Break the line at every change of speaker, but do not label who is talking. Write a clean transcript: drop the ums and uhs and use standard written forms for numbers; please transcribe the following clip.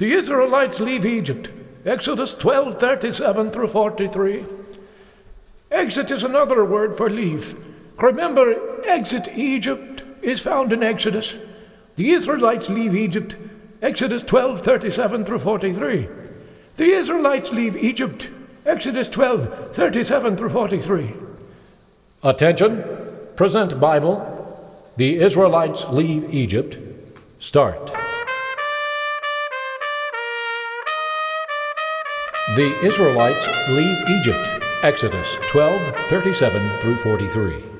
The Israelites leave Egypt. Exodus 12:37 through 43. Exit is another word for leave. Remember, exit Egypt is found in Exodus. The Israelites leave Egypt. Exodus 12:37 through 43. The Israelites leave Egypt. Exodus 12:37 through 43. Attention, present Bible. The Israelites leave Egypt. Start. The Israelites leave Egypt. Exodus 12:37 through 43.